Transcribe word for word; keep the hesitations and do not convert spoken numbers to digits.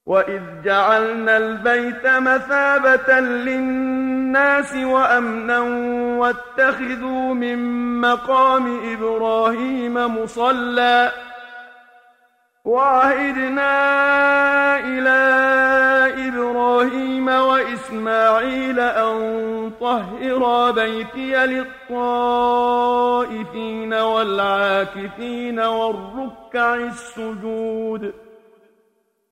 وَإِذْ جَعَلْنَا الْبَيْتَ مَثَابَةً لِلنَّاسِ وَأَمْنًا وَاتَّخِذُوا مِن مَّقَامِ إِبْرَاهِيمَ مُصَلًّى وَعَهِدْنَا إِلَىٰ إِبْرَاهِيمَ وَإِسْمَاعِيلَ أَن طَهِّرَا بَيْتِيَ لِلطَّائِفِينَ وَالْعَاكِفِينَ وَالرُّكَّعِ السُّجُودِ